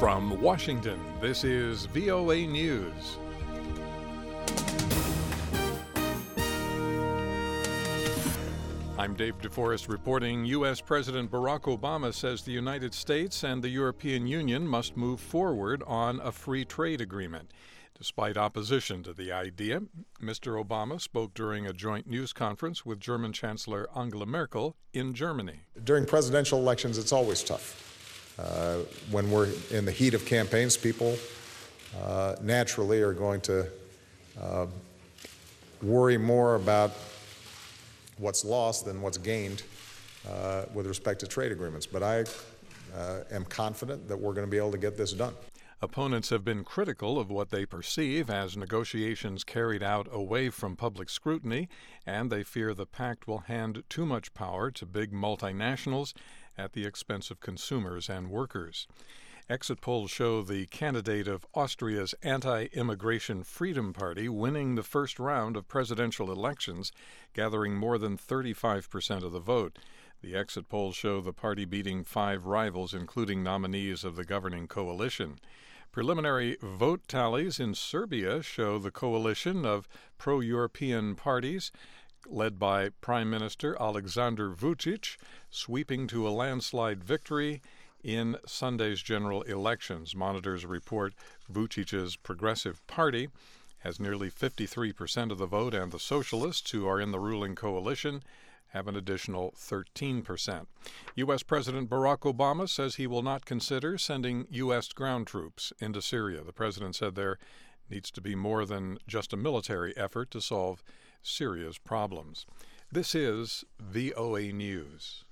From Washington, this is VOA News. I'm Dave DeForest reporting. U.S. President Barack Obama says the United States and the European Union must move forward on a free trade agreement. Despite opposition to the idea, Mr. Obama spoke during a joint news conference with German Chancellor Angela Merkel in Germany. During presidential elections, it's always tough. When we're in the heat of campaigns, people naturally are going to worry more about what's lost than what's gained with respect to trade agreements. But I am confident that we're going to be able to get this done. Opponents have been critical of what they perceive as negotiations carried out away from public scrutiny, and they fear the pact will hand too much power to big multinationals at the expense of consumers and workers. Exit polls show the candidate of Austria's anti-immigration Freedom Party winning the first round of presidential elections, gathering more than 35% of the vote. The exit polls show the party beating 5 rivals, including nominees of the governing coalition. Preliminary vote tallies in Serbia show the coalition of pro-European parties, led by Prime Minister Aleksandar Vučić, sweeping to a landslide victory in Sunday's general elections. Monitors report Vučić's Progressive Party has nearly 53% of the vote, and the Socialists, who are in the ruling coalition, have an additional 13%. U.S. President Barack Obama says he will not consider sending U.S. ground troops into Syria. The president said there needs to be more than just a military effort to solve Syria's problems. This is VOA News.